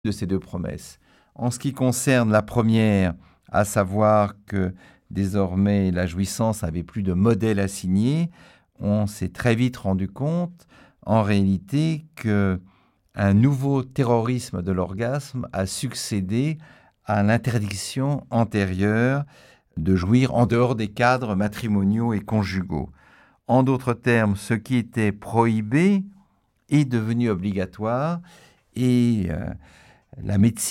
de ces deux promesses. En ce qui concerne la première, à savoir que désormais la jouissance n'avait plus de modèle assigné, on s'est très vite rendu compte, en réalité, qu'un nouveau terrorisme de l'orgasme a succédé à l'interdiction antérieure de jouir en dehors des cadres matrimoniaux et conjugaux. En d'autres termes, ce qui était prohibé est devenu obligatoire et la médecine